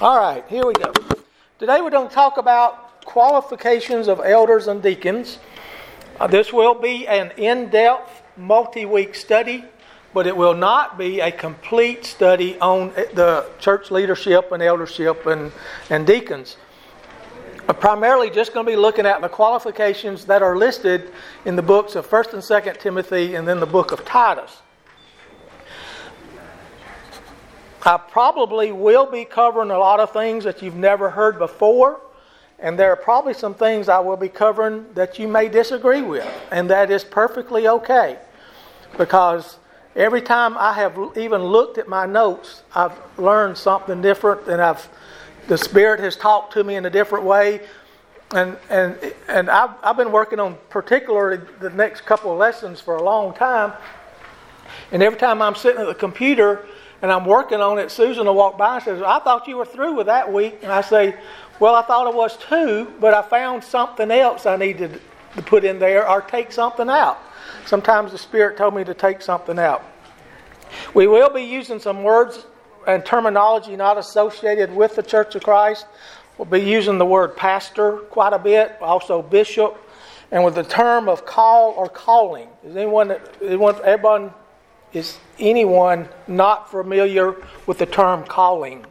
All right, here we go. Today we're going to talk about qualifications of elders and deacons. This will be an in-depth, multi-week study, but it will not be a complete study on the church leadership and eldership and deacons. I'm primarily just going to be looking at the qualifications that are listed in the books of 1st and 2nd Timothy and then the book of Titus. I probably will be covering a lot of things that you've never heard before, and there are probably some things I will be covering that you may disagree with, and that is perfectly okay, because every time I have even looked at my notes, I've learned something different, and the Spirit has talked to me in a different way, and I've been working on particularly the next couple of lessons for a long time, and every time I'm sitting at the computer and I'm working on it, Susan will walk by and says, "I thought you were through with that week." And I say, "Well, I thought I was too, but I found something else I needed to put in there or take something out." Sometimes the Spirit told me to take something out. We will be using some words and terminology not associated with the Church of Christ. We'll be using the word pastor quite a bit, also bishop, and with the term of call or calling. Is anyone not familiar with the term calling?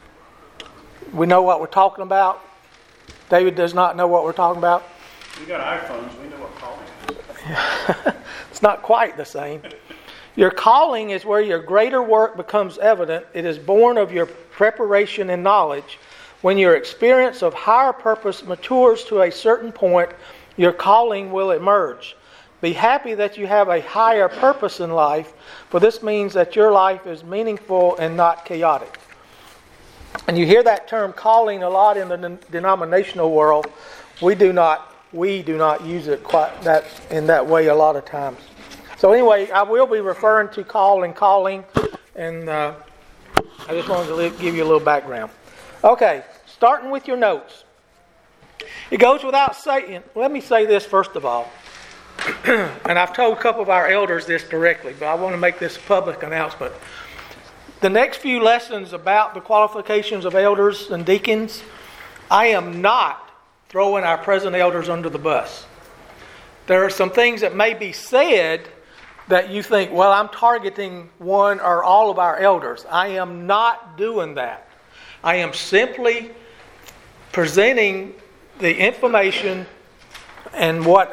We know what we're talking about. David does not know what we're talking about. We got iPhones. We know what calling is. It's not quite the same. Your calling is where your greater work becomes evident. It is born of your preparation and knowledge. When your experience of higher purpose matures to a certain point, your calling will emerge. Be happy that you have a higher purpose in life, for this means that your life is meaningful and not chaotic. And you hear that term calling a lot in the denominational world. We do not use it quite that in that way a lot of times. So anyway, I will be referring to call and calling, and I just wanted to give you a little background. Okay, starting with your notes. It goes without saying. Let me say this first of all. And I've told a couple of our elders this directly, but I want to make this a public announcement. The next few lessons about the qualifications of elders and deacons, I am not throwing our present elders under the bus. There are some things that may be said that you think, well, I'm targeting one or all of our elders. I am not doing that. I am simply presenting the information and what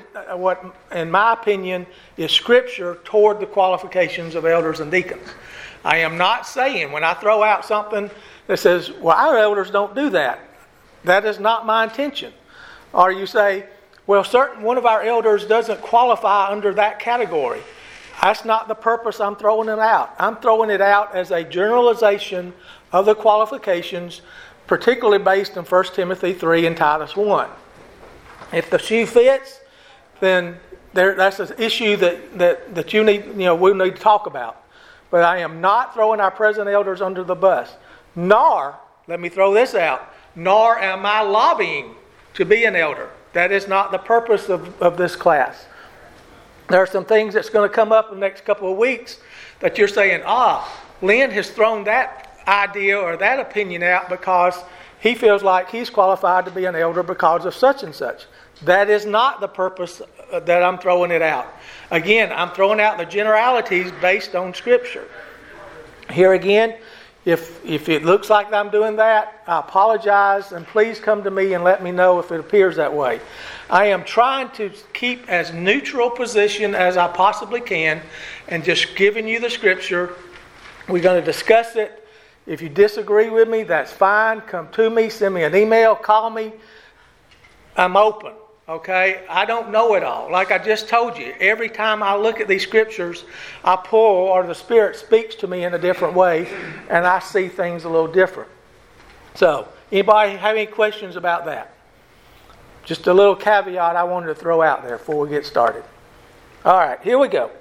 in my opinion is Scripture toward the qualifications of elders and deacons. I am not saying when I throw out something that says, well, our elders don't do that. That is not my intention. Or you say, well, one of our elders doesn't qualify under that category. That's not the purpose I'm throwing it out. I'm throwing it out as a generalization of the qualifications, particularly based on 1 Timothy 3 and Titus 1. If the shoe fits, then that's an issue that we need to talk about. But I am not throwing our present elders under the bus. Nor, let me throw this out, nor am I lobbying to be an elder. That is not the purpose of this class. There are some things that's going to come up in the next couple of weeks that you're saying, Lynn has thrown that idea or that opinion out because he feels like he's qualified to be an elder because of such and such. That is not the purpose that I'm throwing it out. Again, I'm throwing out the generalities based on Scripture. Here again, if it looks like I'm doing that, I apologize, and please come to me and let me know if it appears that way. I am trying to keep as neutral position as I possibly can and just giving you the Scripture. We're going to discuss it. If you disagree with me, that's fine. Come to me, send me an email, call me. I'm open. Okay? I don't know it all. Like I just told you, every time I look at these Scriptures, I pull, or the Spirit speaks to me in a different way, and I see things a little different. So, anybody have any questions about that? Just a little caveat I wanted to throw out there before we get started. All right, here we go.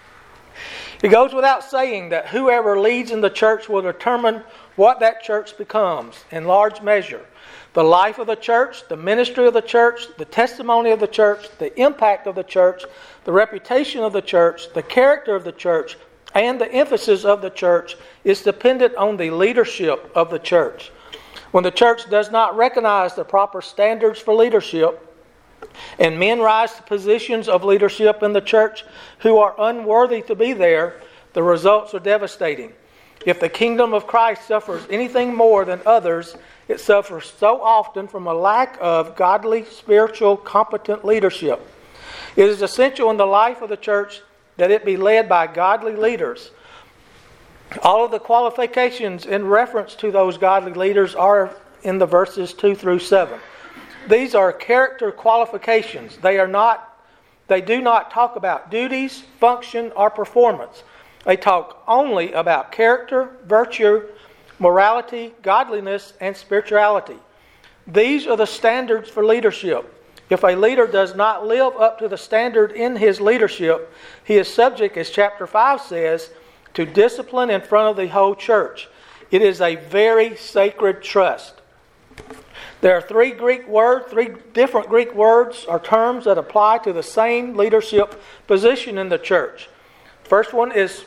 It goes without saying that whoever leads in the church will determine what that church becomes in large measure. The life of the church, the ministry of the church, the testimony of the church, the impact of the church, the reputation of the church, the character of the church, and the emphasis of the church is dependent on the leadership of the church. When the church does not recognize the proper standards for leadership, and men rise to positions of leadership in the church who are unworthy to be there, the results are devastating. If the kingdom of Christ suffers anything more than others, it suffers so often from a lack of godly, spiritual, competent leadership. It is essential in the life of the church that it be led by godly leaders. All of the qualifications in reference to those godly leaders are in the verses 2 through 7. These are character qualifications. They do not talk about duties, function, or performance. They talk only about character, virtue, morality, godliness, and spirituality. These are the standards for leadership. If a leader does not live up to the standard in his leadership, he is subject, as chapter 5 says, to discipline in front of the whole church. It is a very sacred trust. There are three different Greek words or terms that apply to the same leadership position in the church. First one is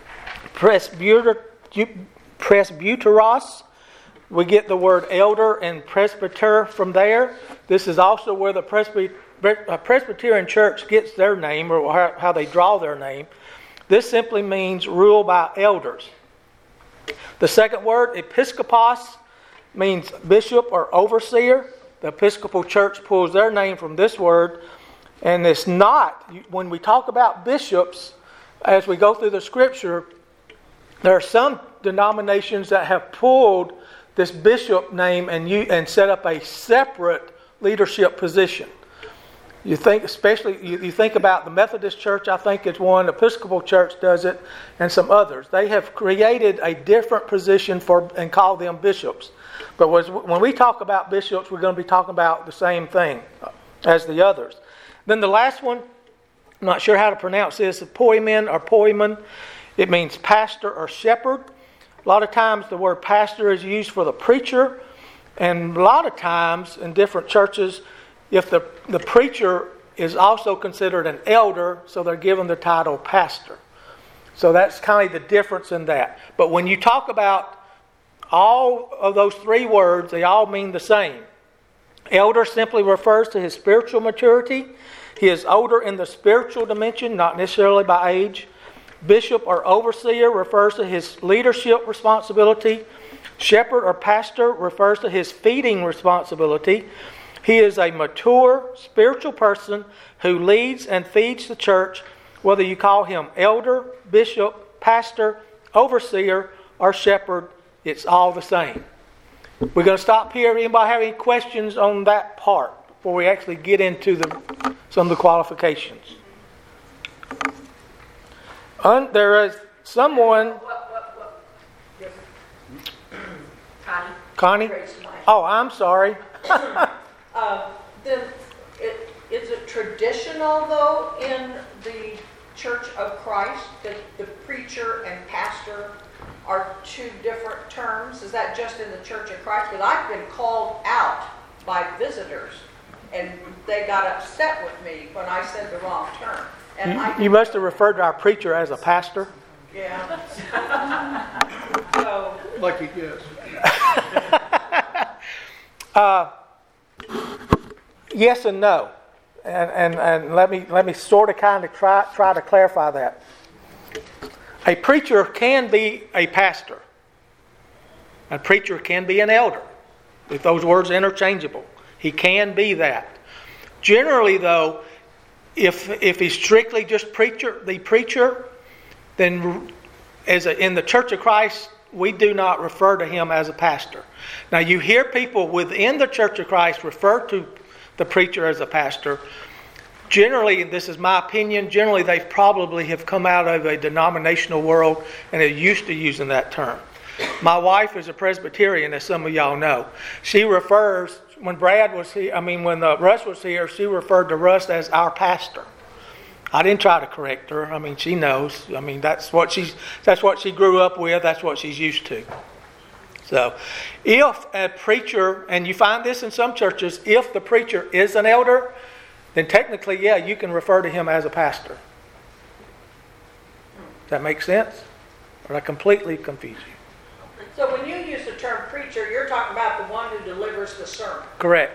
presbyteros. We get the word elder and presbyter from there. This is also where the Presbyterian church gets their name, or how they draw their name. This simply means rule by elders. The second word, episkopos, means bishop or overseer. The Episcopal Church pulls their name from this word. And it's not, when we talk about bishops, as we go through the Scripture, there are some denominations that have pulled this bishop name and set up a separate leadership position. You think, especially, you think about the Methodist Church, I think it's one, the Episcopal Church does it, and some others. They have created a different position and call them bishops. But when we talk about bishops, we're going to be talking about the same thing as the others. Then the last one, I'm not sure how to pronounce this, poimen or poimen. It means pastor or shepherd. A lot of times the word pastor is used for the preacher. And a lot of times in different churches, if the preacher is also considered an elder, so they're given the title pastor. So that's kind of the difference in that. But when you talk about all of those three words, they all mean the same. Elder simply refers to his spiritual maturity. He is older in the spiritual dimension, not necessarily by age. Bishop or overseer refers to his leadership responsibility. Shepherd or pastor refers to his feeding responsibility. He is a mature spiritual person who leads and feeds the church, whether you call him elder, bishop, pastor, overseer, or shepherd. It's all the same. We're going to stop here. Anybody have any questions on that part before we actually get into some of the qualifications? There is someone... Yes. Connie? Oh, I'm sorry. Then is it traditional, though, in the Church of Christ that the preacher and pastor are two different terms? Is that just in the Church of Christ? Because I've been called out by visitors, and they got upset with me when I said the wrong term. And you must have referred to our preacher as a pastor. Yeah. So, Lucky guess. Yes and no, and let me sort of kind of try to clarify that. A preacher can be a pastor. A preacher can be an elder, if those words are interchangeable. He can be that. Generally, though, if he's strictly just the preacher, then in the Church of Christ, we do not refer to him as a pastor. Now, you hear people within the Church of Christ refer to the preacher as a pastor. Generally, this is my opinion, generally they probably have come out of a denominational world and are used to using that term. My wife is a Presbyterian, as some of y'all know. She refers, when Russ was here, she referred to Russ as our pastor. I didn't try to correct her. She knows. That's what she grew up with. That's what she's used to. So, if a preacher, and you find this in some churches, if the preacher is an elder, then technically, you can refer to him as a pastor. Does that make sense? Or did I completely confuse you? So when you use the term preacher, preacher, you're talking about the one who delivers the sermon. Correct.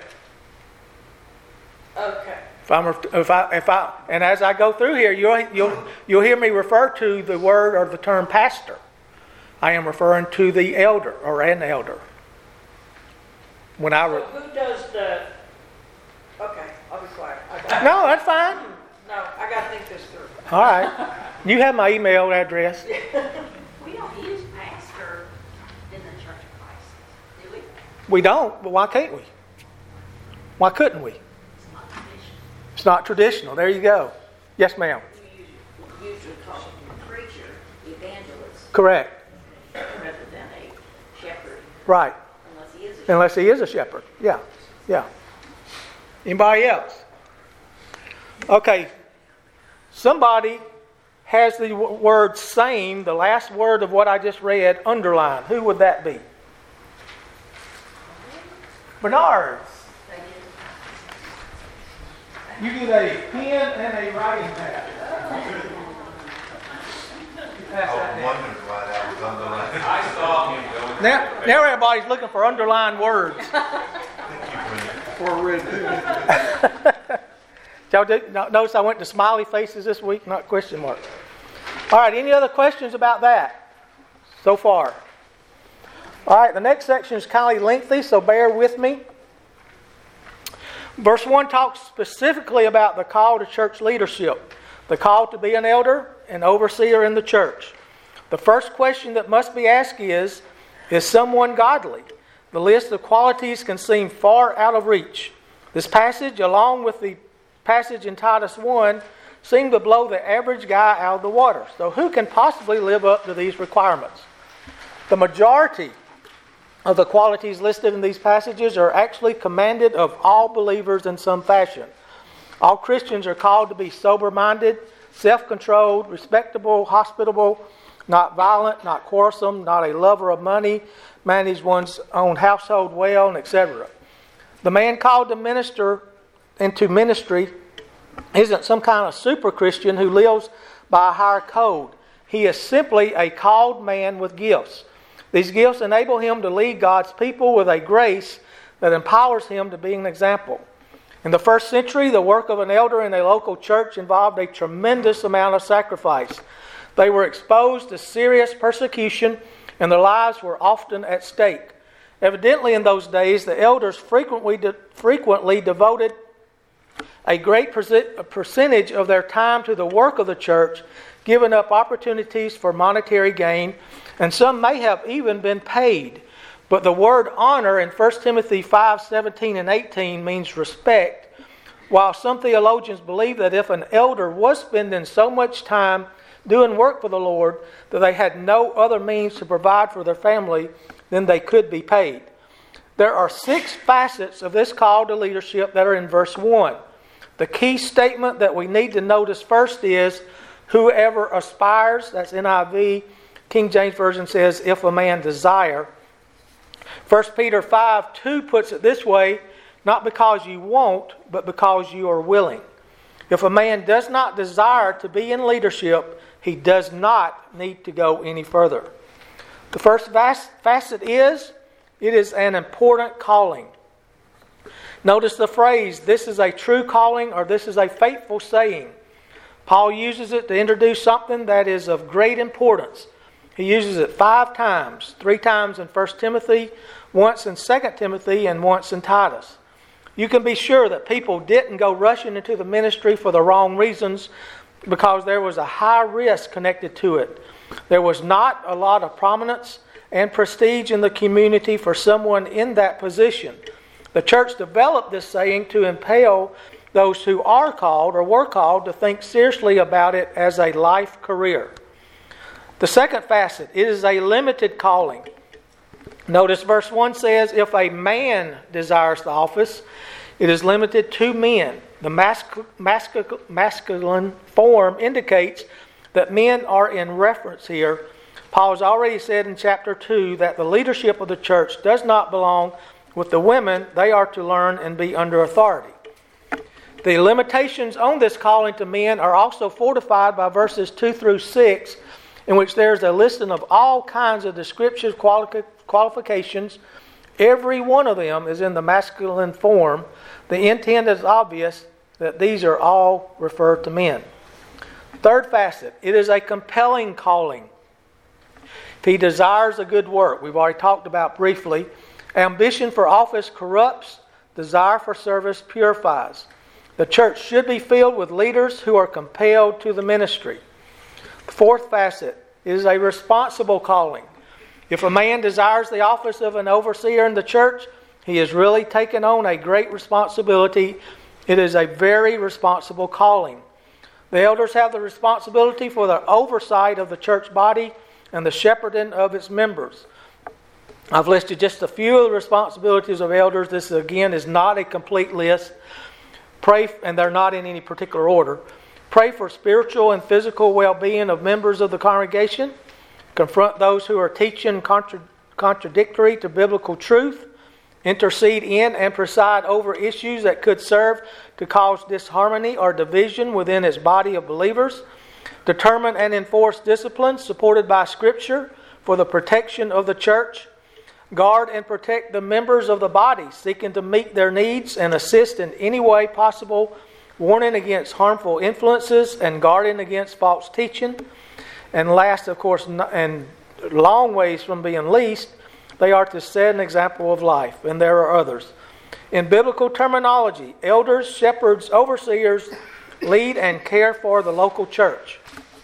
Okay. And as I go through here, you'll hear me refer to the word or the term pastor. I am referring to the elder or an elder. So who does the? Okay, I'll be quiet. No, that's fine. No, I got to think this through. All right. You have my email address. We don't use pastor in the Church of Christ, do we? We don't, but why can't we? Why couldn't we? It's not traditional. It's not traditional. There you go. Yes, ma'am. We usually call him a preacher, evangelist, Correct. rather than a shepherd, Right. unless he is a shepherd. Unless he is a shepherd. Yeah. Yeah. Anybody else? Okay. Somebody has the word same, the last word of what I just read, underlined. Who would that be? Bernard. You get a pen and a writing pad. I wondered why that was underlined. I saw him going. Now everybody's looking for underlined words. For a red pen. Y'all notice I went to smiley faces this week, not question marks. All right, any other questions about that so far? All right, the next section is kind of lengthy, so bear with me. Verse 1 talks specifically about the call to church leadership, the call to be an elder and overseer in the church. The first question that must be asked is someone godly? The list of qualities can seem far out of reach. This passage, along with the passage in Titus 1, seem to blow the average guy out of the water. So who can possibly live up to these requirements? The majority of the qualities listed in these passages are actually commanded of all believers in some fashion. All Christians are called to be sober-minded, self-controlled, respectable, hospitable, not violent, not quarrelsome, not a lover of money, manage one's own household well, and etc. The man called to minister into ministry isn't some kind of super Christian who lives by a higher code. He is simply a called man with gifts. These gifts enable him to lead God's people with a grace that empowers him to be an example. In the first century, the work of an elder in a local church involved a tremendous amount of sacrifice. They were exposed to serious persecution, and their lives were often at stake. Evidently, in those days, the elders frequently devoted a great percentage of their time to the work of the church, giving up opportunities for monetary gain, and some may have even been paid. But the word honor in 1 Timothy 5:17 and 18 means respect, while some theologians believe that if an elder was spending so much time doing work for the Lord that they had no other means to provide for their family, then they could be paid. There are 6 facets of this call to leadership that are in verse 1. The key statement that we need to notice first is, whoever aspires, that's NIV. King James Version says, if a man desire. 1 Peter 5:2 puts it this way, not because you won't, but because you are willing. If a man does not desire to be in leadership, he does not need to go any further. The first facet is, it is an important calling. Notice the phrase, this is a true calling, or this is a faithful saying. Paul uses it to introduce something that is of great importance. He uses it 5 times, 3 times in 1 Timothy, once in 2 Timothy, and once in Titus. You can be sure that people didn't go rushing into the ministry for the wrong reasons, because there was a high risk connected to it. There was not a lot of prominence and prestige in the community for someone in that position. The church developed this saying to impel those who are called or were called to think seriously about it as a life career. The second facet, it is a limited calling. Notice verse 1 says, if a man desires the office, it is limited to men. The masculine form indicates that men are in reference here. Paul has already said in chapter 2 that the leadership of the church does not belong with the women. They are to learn and be under authority. The limitations on this calling to men are also fortified by verses 2 through 6, in which there's a listing of all kinds of descriptive qualifications. Every one of them is in the masculine form. The intent is obvious that these are all referred to men. Third facet, it is a compelling calling. If he desires a good work, we've already talked about briefly. Ambition for office corrupts, desire for service purifies. The church should be filled with leaders who are compelled to the ministry. Fourth facet is a responsible calling. If a man desires the office of an overseer in the church, he has really taken on a great responsibility. It is a very responsible calling. The elders have the responsibility for the oversight of the church body and the shepherding of its members. I've listed just a few of the responsibilities of elders. This, again, is not a complete list. Pray, and they're not in any particular order. Pray for spiritual and physical well-being of members of the congregation. Confront those who are teaching contradictory to biblical truth. Intercede in and preside over issues that could serve to cause disharmony or division within its body of believers. Determine and enforce discipline supported by Scripture for the protection of the church. Guard and protect the members of the body, seeking to meet their needs and assist in any way possible, warning against harmful influences and guarding against false teaching. And last, of course, and long ways from being least, they are to set an example of life, and there are others. In biblical terminology, elders, shepherds, overseers lead and care for the local church.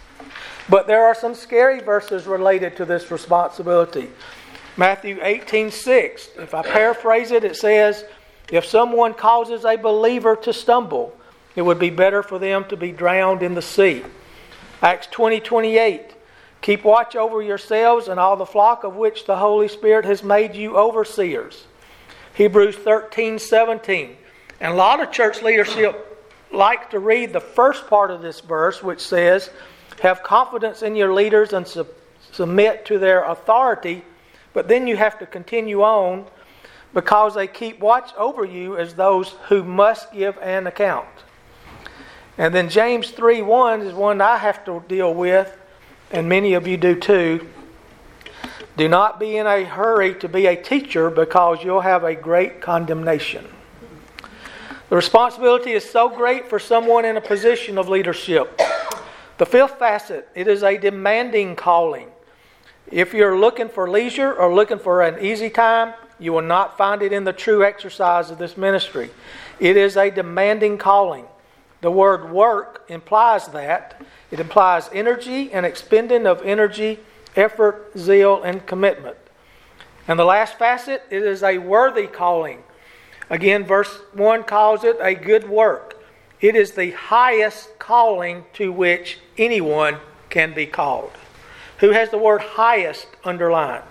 But there are some scary verses related to this responsibility. Matthew 18:6. If I paraphrase it, it says, if someone causes a believer to stumble, it would be better for them to be drowned in the sea. Acts 20:28. Keep watch over yourselves and all the flock of which the Holy Spirit has made you overseers. Hebrews 13:17. And a lot of church leadership like to read the first part of this verse, which says, have confidence in your leaders and submit to their authority. But then you have to continue on, because they keep watch over you as those who must give an account. And then James 3:1 is one I have to deal with, and many of you do too. Do not be in a hurry to be a teacher, because you'll have a great condemnation. The responsibility is so great for someone in a position of leadership. The fifth facet, it is a demanding calling. If you're looking for leisure or looking for an easy time, you will not find it in the true exercise of this ministry. It is a demanding calling. The word work implies that. It implies energy and expending of energy, effort, zeal, and commitment. And the last facet, it is a worthy calling. Again, verse 1 calls it a good work. It is the highest calling to which anyone can be called. Who has the word highest underlined?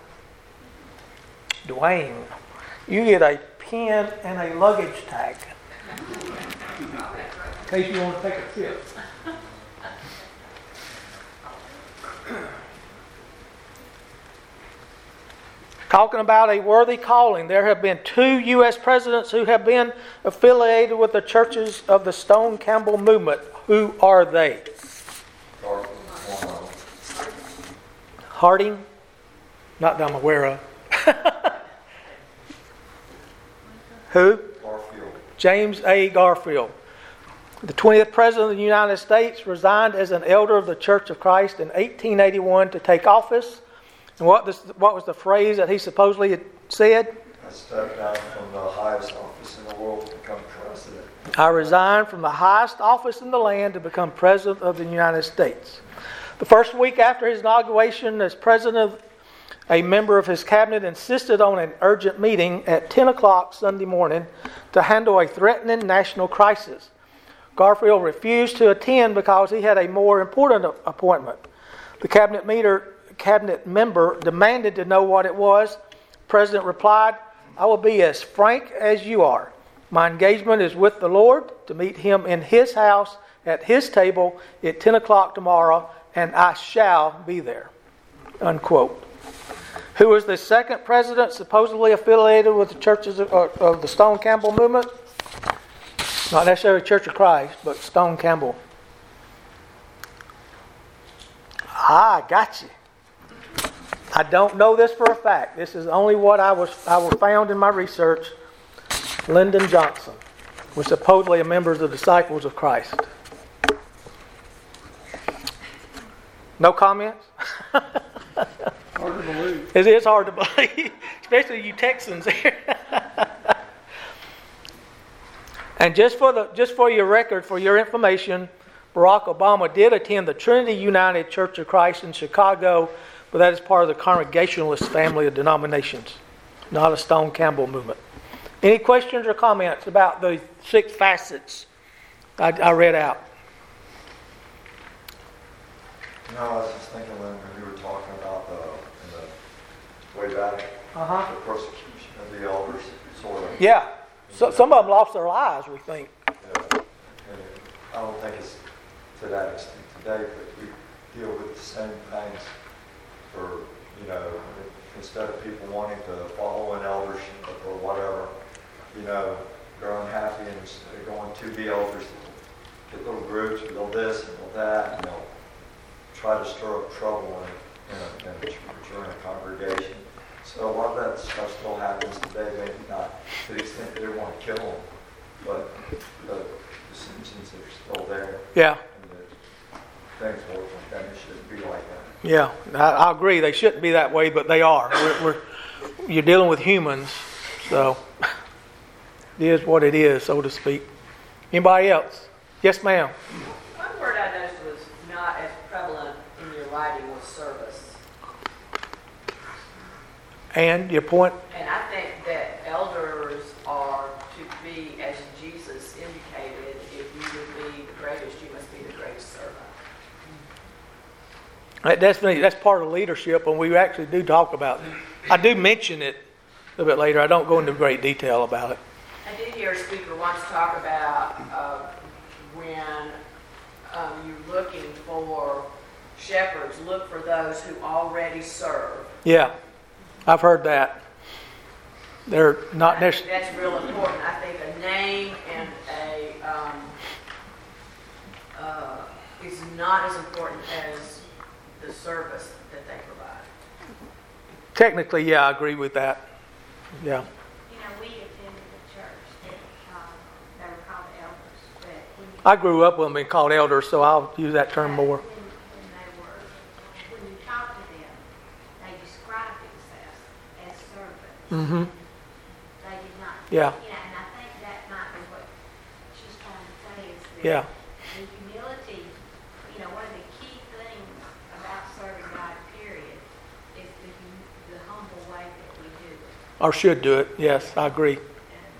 Dwayne. You get a pen and a luggage tag, in case you want to take a trip. Talking about a worthy calling, there have been 2 U.S. presidents who have been affiliated with the churches of the Stone Campbell movement. Who are they? Harding? Not that I'm aware of. Who? Garfield. James A. Garfield. The 20th President of the United States resigned as an elder of the Church of Christ in 1881 to take office. And what was the phrase that he supposedly had said? I stepped down from the highest office in the world to become president. I resigned from the highest office in the land to become President of the United States. The first week after his inauguration as President, a member of his cabinet insisted on an urgent meeting at 10 o'clock Sunday morning to handle a threatening national crisis. Garfield refused to attend because he had a more important appointment. The cabinet member demanded to know what it was. The President replied, I will be as frank as you are. My engagement is with the Lord to meet Him in His house at His table at 10 o'clock tomorrow, and I shall be there. Unquote. Who was the second president supposedly affiliated with the churches of the Stone Campbell movement? Not necessarily Church of Christ, but Stone Campbell. I got you. I don't know this for a fact. This is only what I found in my research. Lyndon Johnson was supposedly a member of the Disciples of Christ. No comments? Hard to believe. It is hard to believe, especially you Texans here. And just for your record, for your information, Barack Obama did attend the Trinity United Church of Christ in Chicago, but that is part of the Congregationalist family of denominations, not a Stone Campbell movement. Any questions or comments about the 6 facets I read out? No, I was just thinking when you were talking about the way back, the persecution of the elders, sort of. Yeah. So, some of them lost their lives, we think. Yeah. And I don't think it's to that extent today, but we deal with the same things for, instead of people wanting to follow an eldership or whatever, they're unhappy and they're going to the elders, get little groups, build this and build that, and they'll try to stir up trouble in a church or in a congregation. So a lot of that stuff still happens today, maybe not to the extent that they want to kill them, but the dissensions are still there. Yeah. And the things work like that, it shouldn't be like that. Yeah, I agree. They shouldn't be that way, but they are. You're dealing with humans, so it is what it is, so to speak. Anybody else? Yes, ma'am. One word I noticed was not as prevalent in your writing was service. And your point? And I think that elders are to be, as Jesus indicated, if you would be the greatest, you must be the greatest servant. That's part of leadership, and we actually do talk about it. I do mention it a little bit later. I don't go into great detail about it. I did hear a speaker once talk about when you're looking for shepherds, look for those who already serve. Yeah, I've heard that. They're not necessarily. That's real important. I think a name and is not as important as the service that they provide. Technically, yeah, I agree with that. Yeah. We attended the church that they were called elders, but I grew up with them being called elders, so I'll use that term more. when you talk to them, they describe themselves as servants. Mm-hmm. They did not. Yeah. And I think that might be what she's trying to say is that Yeah. the humility, one of the key things about serving God, period, is the humble way that we do it. Or should do it. Yes, I agree. And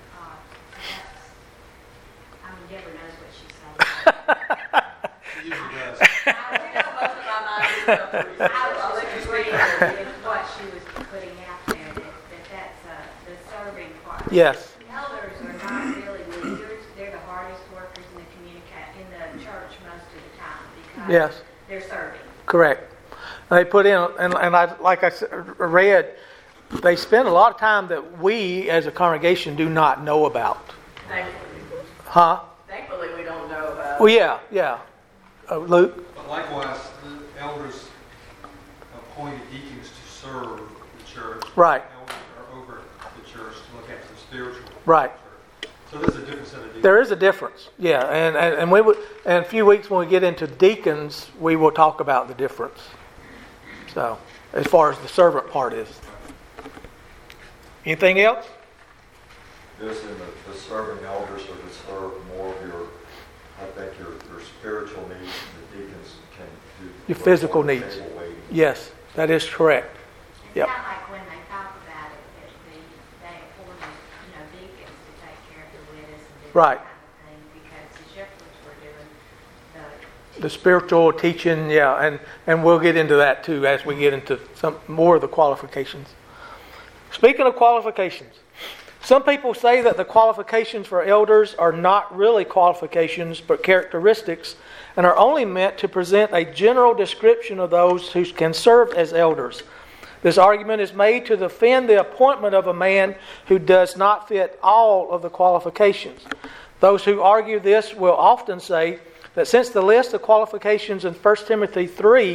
Deborah knows what she's saying. He usually does. We know most of our minds is up for research. I I'll was let just you read agreeing it. with what she was putting out there, that's the serving part. Yes. Elders are not really leaders. They're the hardest workers in the church most of the time because Yes. they're serving. Correct. They put in, and I like I read, they spend a lot of time that we as a congregation do not know about. Thankfully. Huh? Thankfully, we don't know about Well, yeah. Luke? But likewise, the elders appointed deacons to serve the church. Right. Elders are over the church to look after the spiritual Right. church. So there's a different set of deacons. There is a difference. Yeah, and we would, in a few weeks when we get into deacons, we will talk about the difference. So, as far as the servant part is. Anything else? This and the serving elders are to serve more of your spiritual needs, and the deacons can do Your physical more needs. table waiting. Yes, that is correct. It's Yep. not like when they talk about it that they appointed, deacons to take care of the widows and do Right. that kind of thing because the shepherds were doing The spiritual teaching, yeah, and we'll get into that too as we get into some more of the qualifications. Speaking of qualifications, some people say that the qualifications for elders are not really qualifications but characteristics and are only meant to present a general description of those who can serve as elders. This argument is made to defend the appointment of a man who does not fit all of the qualifications. Those who argue this will often say that since the list of qualifications in 1 Timothy 3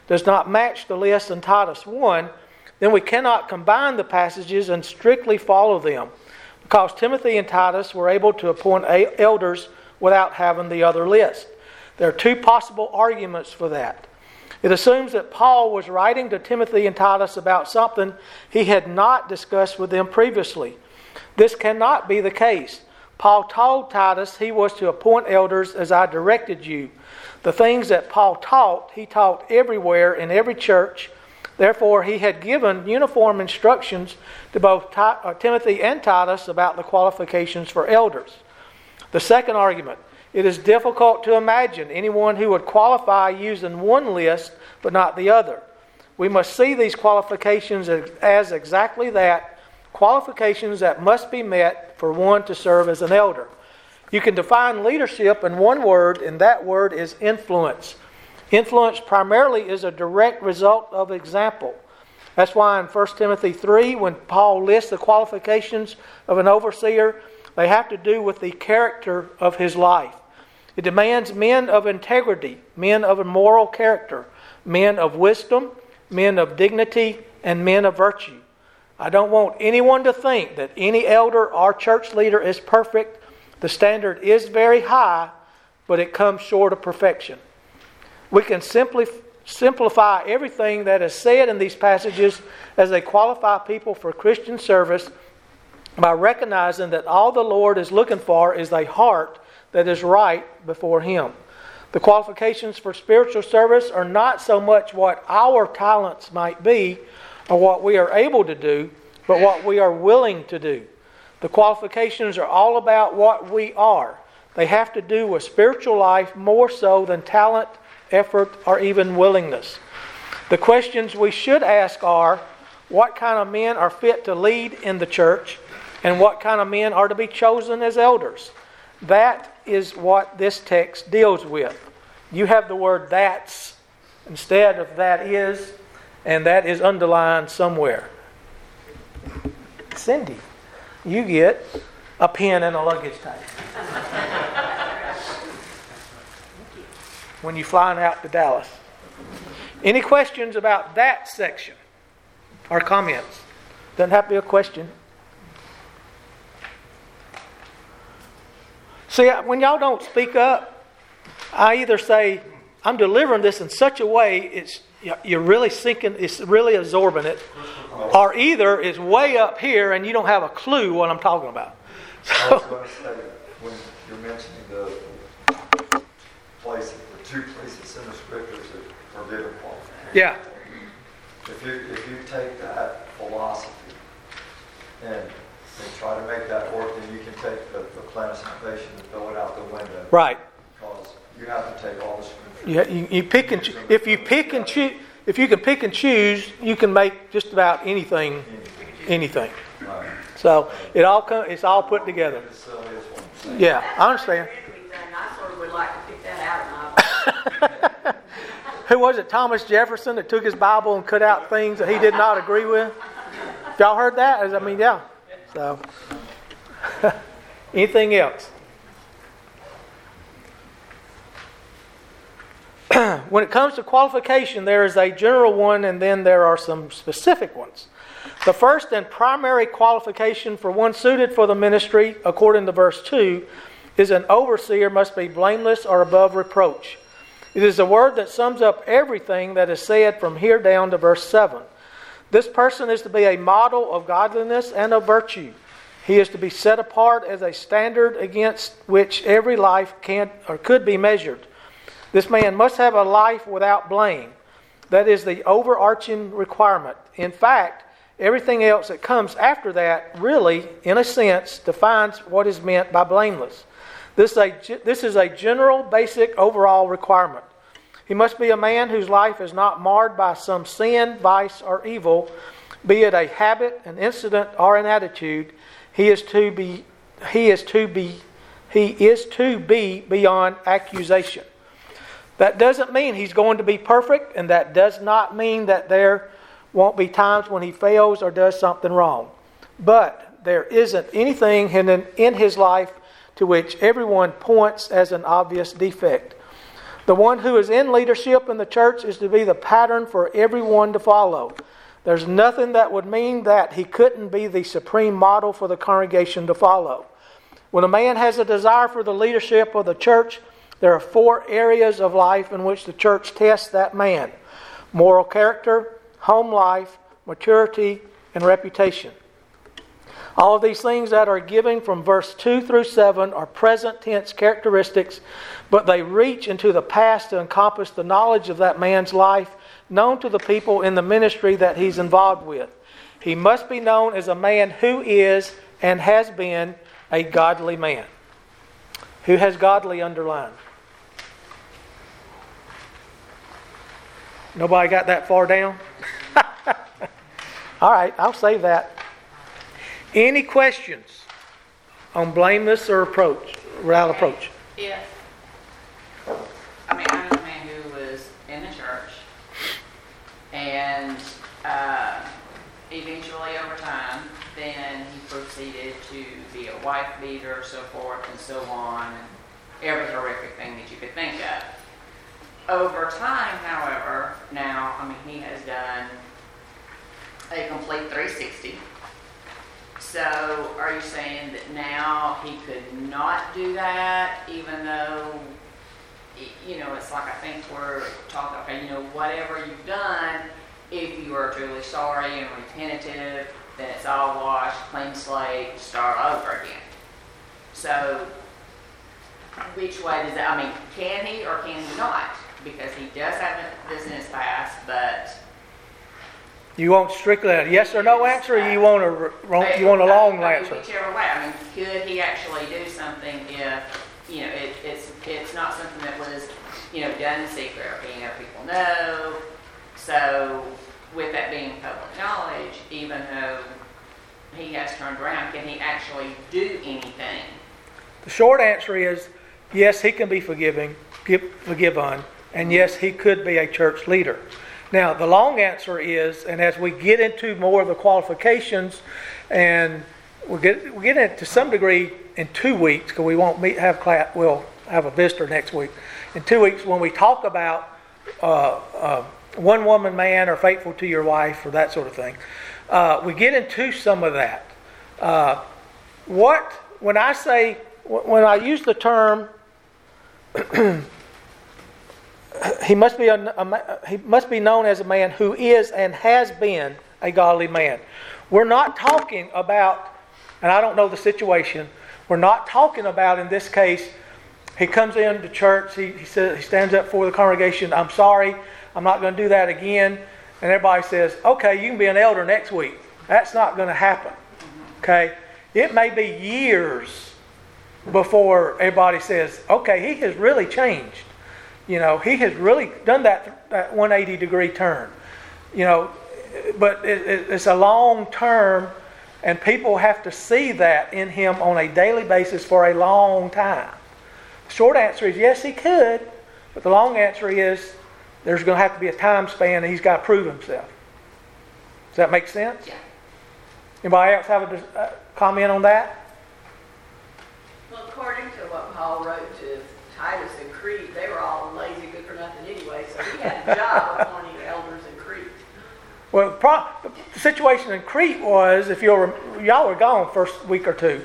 does not match the list in Titus 1, then we cannot combine the passages and strictly follow them, because Timothy and Titus were able to appoint elders without having the other list. There are two possible arguments for that. It assumes that Paul was writing to Timothy and Titus about something he had not discussed with them previously. This cannot be the case. Paul told Titus he was to appoint elders as I directed you. The things that Paul taught, he taught everywhere in every church. Therefore, he had given uniform instructions to both Timothy and Titus about the qualifications for elders. The second argument, it is difficult to imagine anyone who would qualify using one list but not the other. We must see these qualifications as exactly that, qualifications that must be met for one to serve as an elder. You can define leadership in one word, and that word is influence. Influence primarily is a direct result of example. That's why in 1 Timothy 3, when Paul lists the qualifications of an overseer, they have to do with the character of his life. It demands men of integrity, men of a moral character, men of wisdom, men of dignity, and men of virtue. I don't want anyone to think that any elder or church leader is perfect. The standard is very high, but it comes short of perfection. We can simplify everything that is said in these passages as they qualify people for Christian service by recognizing that all the Lord is looking for is a heart that is right before Him. The qualifications for spiritual service are not so much what our talents might be or what we are able to do, but what we are willing to do. The qualifications are all about what we are. They have to do with spiritual life more so than talent, effort, or even willingness. The questions we should ask are, what kind of men are fit to lead in the church, and what kind of men are to be chosen as elders? That is what this text deals with. You have the word that's instead of that is, and that is underlined somewhere. Cindy, you get a pen and a luggage tag when you're flying out to Dallas. Any questions about that section or comments? Doesn't have to be a question. See, when y'all don't speak up, I either say, I'm delivering this in such a way, you're really sinking, it's really absorbing it, or either it's way up here and you don't have a clue what I'm talking about. I was going to say, when you're mentioning the places, the two places in the scriptures that are given qualifications. Yeah. If you take that philosophy and try to make that work, then you can take the plan of salvation and throw it out the window. Right. Because you have to take all the scriptures. You pick and if you pick and choose, if you can pick and choose, you can make just about anything. Right. So it's all put together. It's silly is what I'm saying. Yeah, I understand. I sort of would like to pick that out of my Who was it? Thomas Jefferson that took his Bible and cut out things that he did not agree with? Y'all heard that? I mean, yeah. So, anything else? When it comes to qualification, there is a general one and then there are some specific ones. The first and primary qualification for one suited for the ministry, according to verse 2, is an overseer must be blameless or above reproach. It is a word that sums up everything that is said from here down to verse 7. This person is to be a model of godliness and of virtue. He is to be set apart as a standard against which every life can or could be measured. This man must have a life without blame. That is the overarching requirement. In fact, everything else that comes after that really, in a sense, defines what is meant by blameless. This is a general, basic, overall requirement. He must be a man whose life is not marred by some sin, vice, or evil, be it a habit, an incident, or an attitude. He is to be beyond accusation. That doesn't mean he's going to be perfect, and that does not mean that there won't be times when he fails or does something wrong. But there isn't anything in his life to which everyone points as an obvious defect. The one who is in leadership in the church is to be the pattern for everyone to follow. There's nothing that would mean that he couldn't be the supreme model for the congregation to follow. When a man has a desire for the leadership of the church, there are 4 areas of life in which the church tests that man: moral character, home life, maturity, and reputation. All of these things that are given from verse 2 through 7 are present tense characteristics, but they reach into the past to encompass the knowledge of that man's life known to the people in the ministry that he's involved with. He must be known as a man who is and has been a godly man. Who has godly underlined? Nobody got that far down? All right, I'll save that. Any questions on blameless or without approach? If, I mean, I know a man who was in the church, and eventually over time, then he proceeded to be a wife beater, so forth and so on, and every horrific thing that you could think of. Over time, however, now, I mean, he has done a complete 360. So are you saying that now he could not do that, even though, you know, it's like I think we're talking, okay, you know, whatever you've done, if you are truly sorry and repentive, then it's all washed, clean slate, start over again. So which way does that, I mean, can he or can he not? Because he does have this in his past, but... You want strictly a yes or no answer, or you want a long answer? Whichever way. I mean, could he actually do something if, you know, it's not something that was, you know, done in secret, or, you know, people know. So with that being public knowledge, even though he has turned around, can he actually do anything? The short answer is yes, he can be forgiven, and yes, he could be a church leader. Now, the long answer is, and as we get into more of the qualifications, and we'll get into to some degree in 2 weeks, because we won't have class, we'll have a visitor next week. In 2 weeks, when we talk about one woman man or faithful to your wife or that sort of thing, we get into some of that. When I use the term he must be known as a man who is and has been a godly man. We're not talking about, and I don't know the situation, we're not talking about in this case, he comes into church, he says, he stands up for the congregation, I'm sorry, I'm not going to do that again, and everybody says, okay, you can be an elder next week. That's not going to happen. Okay? It may be years before everybody says, okay, he has really changed. You know, he has really done that 180 degree turn. You know, but it's a long term, and people have to see that in him on a daily basis for a long time. The short answer is yes, he could, but the long answer is there's going to have to be a time span, and he's got to prove himself. Does that make sense? Yeah. Anybody else have a comment on that? Well, according to what Paul wrote to Titus and Crete, they were all lazy, good for nothing anyway, so he had a job appointing elders in Crete. Well, the situation in Crete was, if y'all were gone first week or two,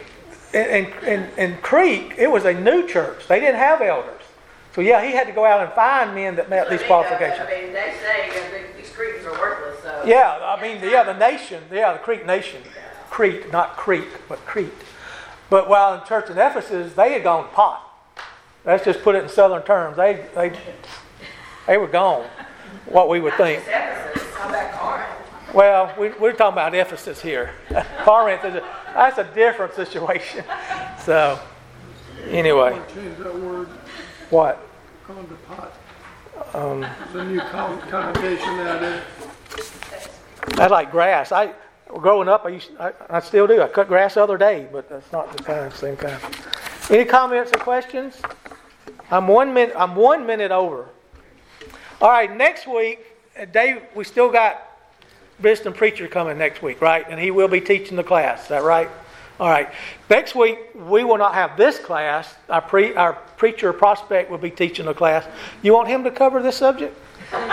in Crete, it was a new church. They didn't have elders. So yeah, he had to go out and find men that met these qualifications. I mean, they say these Cretans are worthless, so... Yeah, I mean, the nation, the Crete nation. Crete, not Crete, but Crete. But while in church in Ephesus, they had gone pot. Let's just put it in southern terms. They were gone, what we would think. Ephesus, how about Corinth? Well, we're talking about Ephesus here. Corinth, that's a different situation. So, anyway. Change that word. What? Called the pot. It's a new connotation nowadays. I like grass. Growing up, I still do. I cut grass the other day, but that's not the same kind. Any comments or questions? I'm 1 minute over. All right, next week, Dave, we still got visiting preacher coming next week, right? And he will be teaching the class. Is that right? All right. Next week, we will not have this class. Our preacher prospect will be teaching the class. You want him to cover this subject? Maybe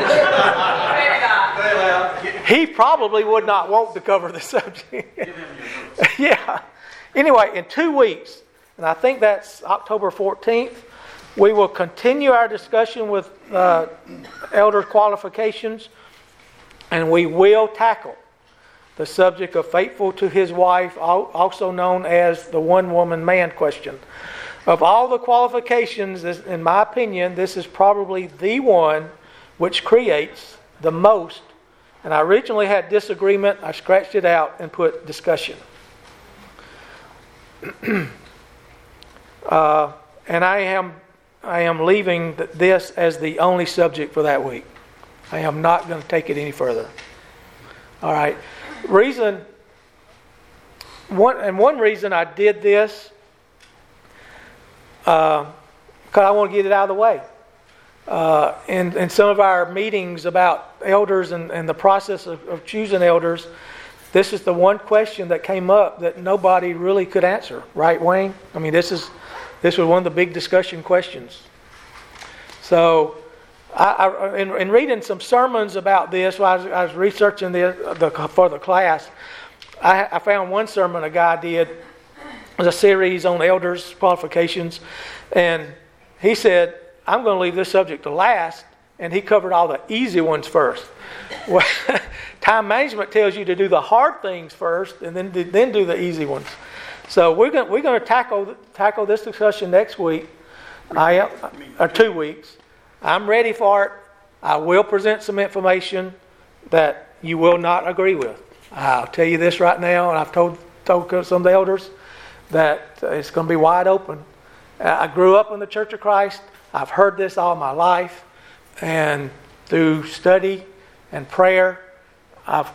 not. He probably would not want to cover the subject. Yeah. Anyway, in 2 weeks, and I think that's October 14th, we will continue our discussion with elder qualifications, and we will tackle the subject of faithful to his wife, also known as the one-woman man question. Of all the qualifications, in my opinion, this is probably the one which creates the most. And I originally had disagreement. I scratched it out and put discussion. And I am leaving this as the only subject for that week. I am not going to take it any further. All right. One reason I did this, because I want to get it out of the way. In some of our meetings about elders and the process of choosing elders, this is the one question that came up that nobody really could answer. Right, Wayne? I mean, this was one of the big discussion questions. So, in reading some sermons about this, while I was researching for the class, I found one sermon a guy did. It was a series on elders' qualifications, and he said, I'm going to leave this subject to last, and he covered all the easy ones first. Well, time management tells you to do the hard things first, and then do the easy ones. So we're going to tackle this discussion next week, or 2 weeks. I'm ready for it. I will present some information that you will not agree with. I'll tell you this right now, and I've told some of the elders that it's going to be wide open. I grew up in the Church of Christ. I've heard this all my life, and through study and prayer, I'm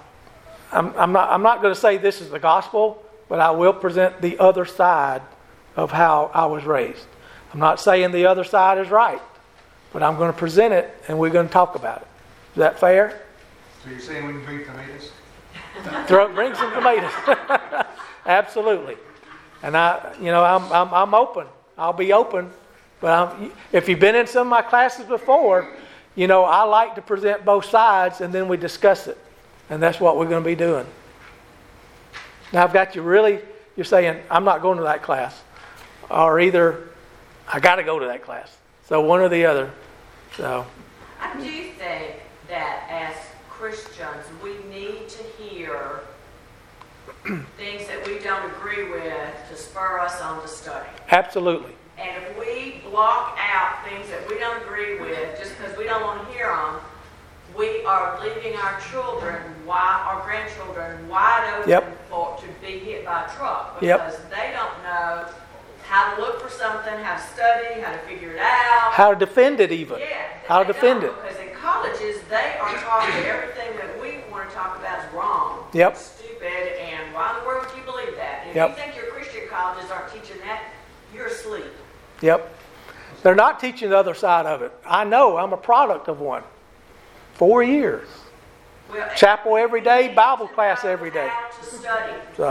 not going to say this is the gospel, but I will present the other side of how I was raised. I'm not saying the other side is right, but I'm going to present it, and we're going to talk about it. Is that fair? So you're saying we can bring tomatoes? Bring some tomatoes. Absolutely. And I'm open. I'll be open. But if you've been in some of my classes before, I like to present both sides, and then we discuss it. And that's what we're going to be doing. Now I've got you're saying, I'm not going to that class. Or either, I got to go to that class. So one or the other. So I do think that as Christians, we need to hear things that we don't agree with to spur us on to study. Absolutely. And if we block out things that we don't agree with just because we don't want to hear them, we are leaving our grandchildren wide open to be hit by a truck because they don't know how to look for something, how to study, how to figure it out. How to defend it even. Yeah. How to defend it. Because in colleges, they are taught that everything that we want to talk about is wrong. Yep. It's stupid, and why in the world would you believe that? And if you think your Christian colleges aren't teaching that, you're asleep. Yep. They're not teaching the other side of it. I know. I'm a product of one. 4 years. Well, Chapel every day, Bible class every day. How to study. So